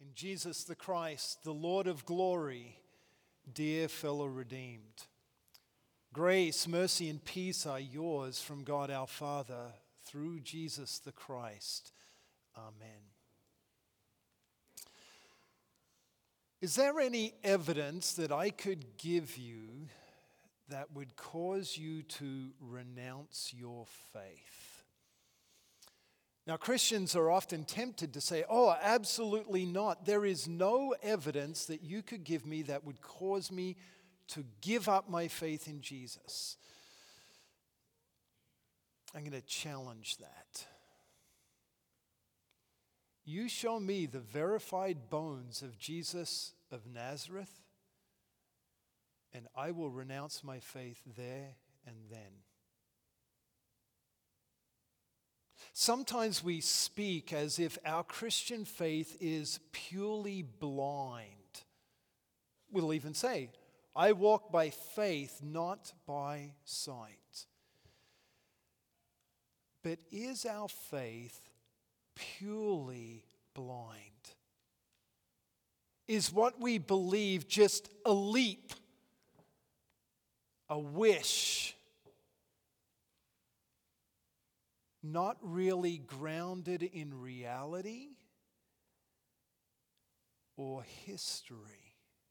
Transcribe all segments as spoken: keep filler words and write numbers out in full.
In Jesus the Christ, the Lord of glory, dear fellow redeemed. Grace, mercy, and peace are yours from God our Father through Jesus the Christ. Amen. Is there any evidence that I could give you that would cause you to renounce your faith? Now, Christians are often tempted to say, oh, absolutely not. There is no evidence that you could give me that would cause me to give up my faith in Jesus. I'm going to challenge that. You show me the verified bones of Jesus of Nazareth, and I will renounce my faith there and then. Sometimes we speak as if our Christian faith is purely blind. We'll even say, I walk by faith, not by sight. But is our faith purely blind? Is what we believe just a leap, a wish, not really grounded in reality or history?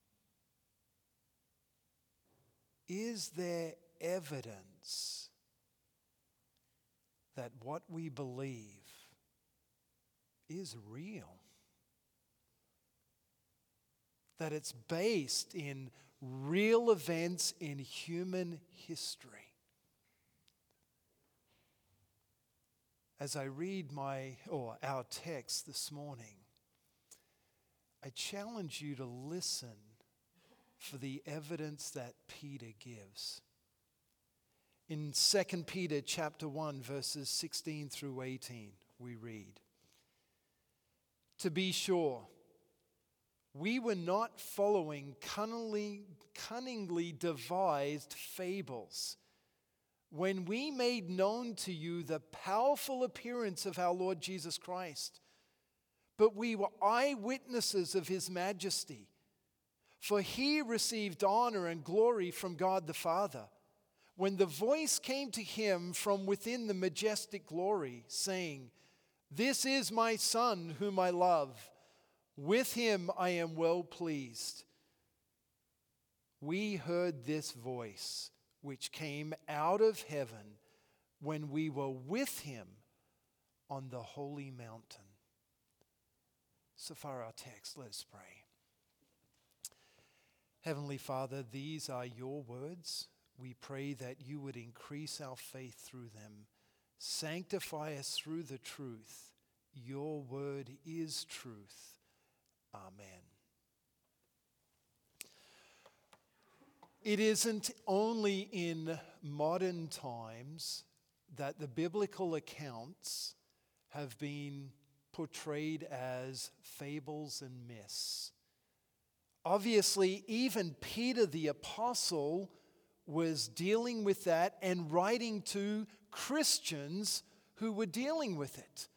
Is there evidence that what we believe is real? That it's based in real events in human history? As I read my or our text this morning, I challenge you to listen for the evidence that Peter gives. In Second Peter chapter one, verses sixteen through eighteen, we read, "To be sure, we were not following cunningly, cunningly devised fables when we made known to you the powerful appearance of our Lord Jesus Christ, but we were eyewitnesses of his majesty. For he received honor and glory from God the Father, when the voice came to him from within the majestic glory, saying, 'This is my Son whom I love. With him I am well pleased.' We heard this voice, which came out of heaven when we were with him on the holy mountain." So far our text, let us pray. Heavenly Father, these are your words. We pray that you would increase our faith through them. Sanctify us through the truth. Your word is truth. Amen. It isn't only in modern times that the biblical accounts have been portrayed as fables and myths. Obviously, even Peter the Apostle was dealing with that and writing to Christians who were dealing with it.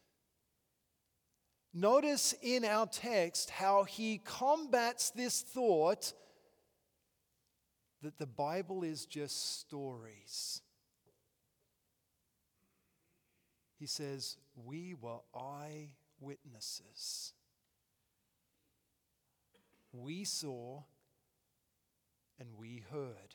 Notice in our text how he combats this thought that the Bible is just stories. He says, we were eyewitnesses. We saw and we heard.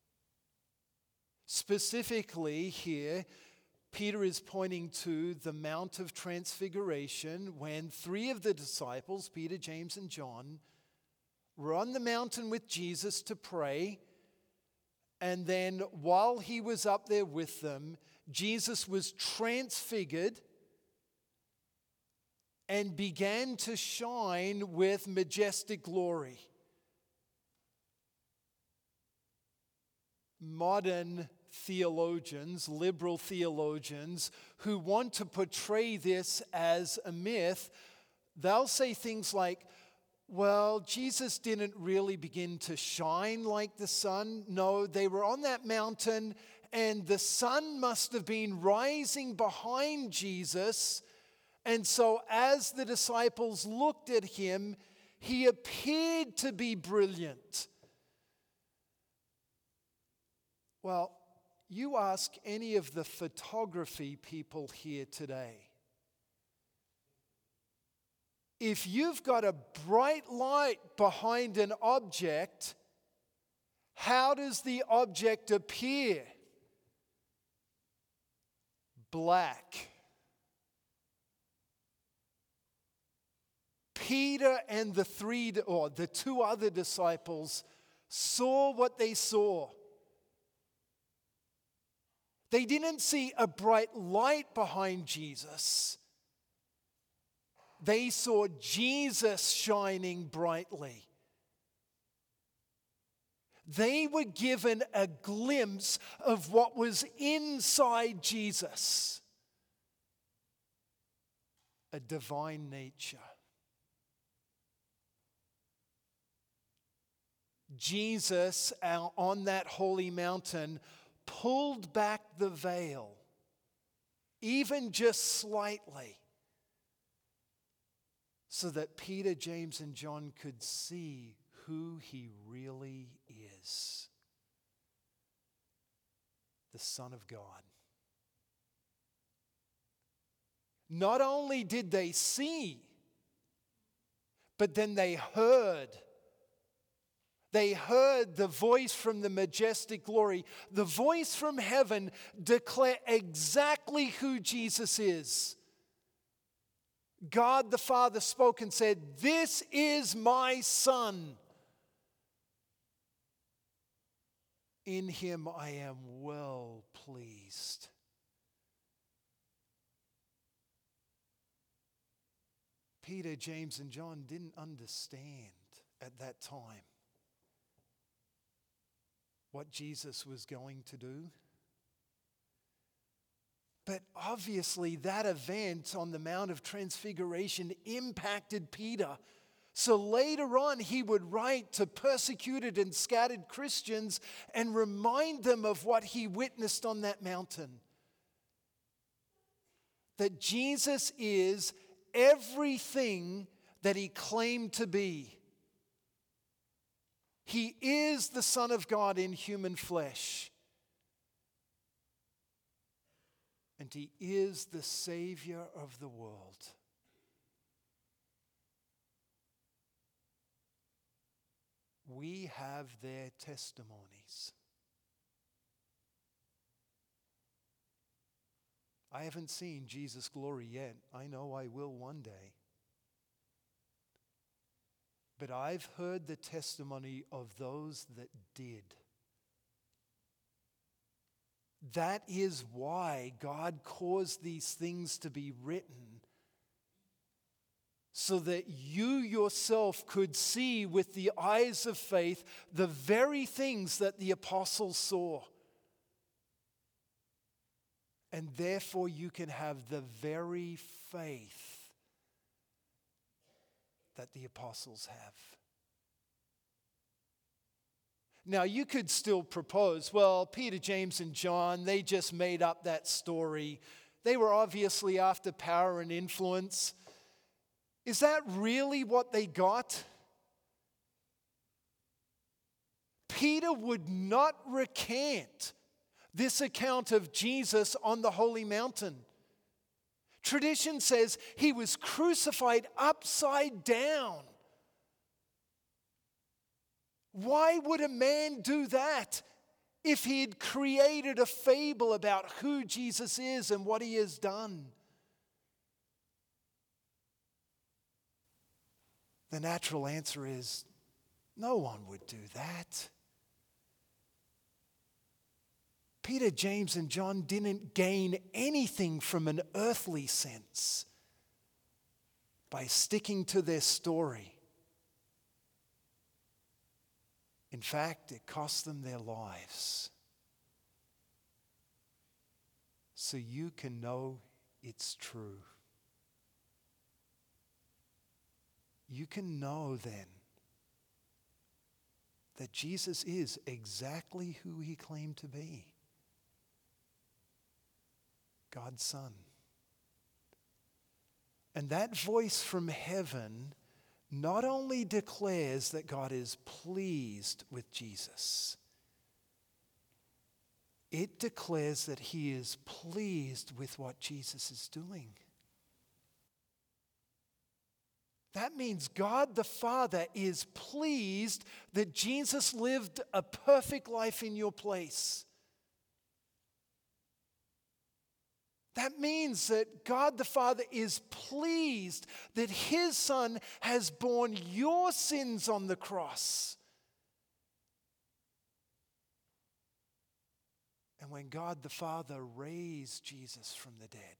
Specifically here, Peter is pointing to the Mount of Transfiguration when three of the disciples, Peter, James, and John, were on the mountain with Jesus to pray. And then while he was up there with them, Jesus was transfigured and began to shine with majestic glory. Modern theologians, liberal theologians, who want to portray this as a myth, they'll say things like, well, Jesus didn't really begin to shine like the sun. No, they were on that mountain and the sun must have been rising behind Jesus, And so as the disciples looked at him, he appeared to be brilliant. Well, you ask any of the photography people here today. If you've got a bright light behind an object, how does the object appear? Black. Peter and the three, or the two other disciples, saw what they saw. They didn't see a bright light behind Jesus. They saw Jesus shining brightly. They were given a glimpse of what was inside Jesus, a divine nature. Jesus, on that holy mountain, pulled back the veil, even just slightly, so that Peter, James, and John could see who he really is. The Son of God. Not only did they see, but then they heard. They heard the voice from the majestic glory, the voice from heaven declare exactly who Jesus is. God the Father spoke and said, "This is my Son. In him I am well pleased." Peter, James, and John didn't understand at that time what Jesus was going to do. But obviously that event on the Mount of Transfiguration impacted Peter. So later on he would write to persecuted and scattered Christians and remind them of what he witnessed on that mountain. That Jesus is everything that he claimed to be. He is the Son of God in human flesh. And he is the Savior of the world. We have their testimonies. I haven't seen Jesus' glory yet. I know I will one day. But I've heard the testimony of those that did. That is why God caused these things to be written, so that you yourself could see with the eyes of faith the very things that the apostles saw. And therefore you can have the very faith that the apostles have. Now you could still propose, well, Peter, James, and John, they just made up that story. They were obviously after power and influence. Is that really what they got? Peter would not recant this account of Jesus on the holy mountain. Tradition says he was crucified upside down. Why would a man do that if he had created a fable about who Jesus is and what he has done? The natural answer is no one would do that. Peter, James, and John didn't gain anything from an earthly sense by sticking to their story. In fact, it cost them their lives. So you can know it's true. You can know then that Jesus is exactly who he claimed to be. God's Son. And that voice from heaven not only declares that God is pleased with Jesus, it declares that he is pleased with what Jesus is doing. That means God the Father is pleased that Jesus lived a perfect life in your place. That means that God the Father is pleased that his Son has borne your sins on the cross. And when God the Father raised Jesus from the dead,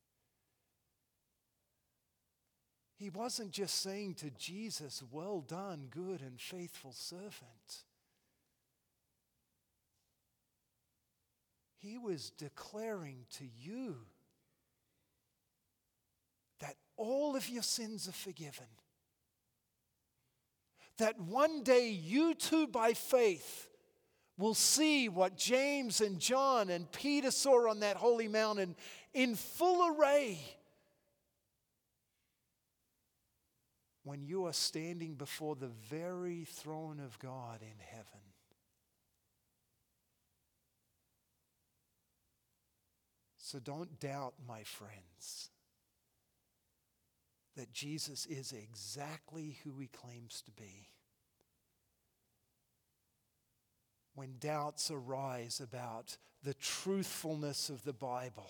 he wasn't just saying to Jesus, "Well done, good and faithful servant." He was declaring to you that all of your sins are forgiven. That one day you too by faith will see what James and John and Peter saw on that holy mountain in full array. When you are standing before the very throne of God in heaven. So don't doubt, my friends, that Jesus is exactly who he claims to be. When doubts arise about the truthfulness of the Bible,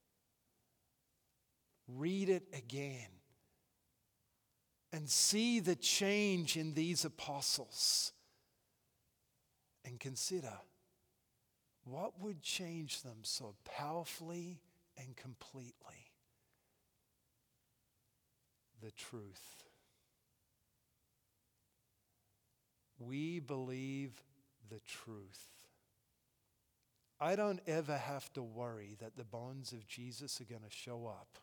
read it again and see the change in these apostles and consider, what would change them so powerfully and completely? The truth. We believe the truth. I don't ever have to worry that the bones of Jesus are going to show up.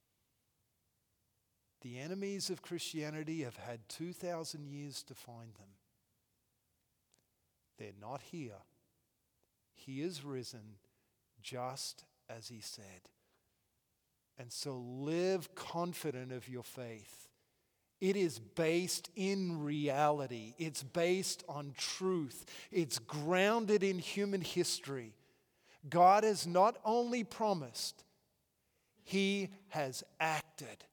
The enemies of Christianity have had two thousand years to find them. They're not here. He is risen just as he said. And so live confident of your faith. It is based in reality. It's based on truth. It's grounded in human history. God has not only promised, he has acted.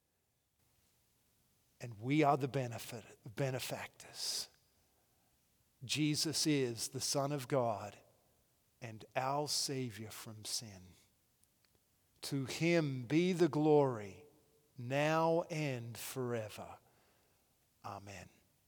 And we are the benefit, benefactors. Jesus is the Son of God and our Savior from sin. To him be the glory, now and forever. Amen.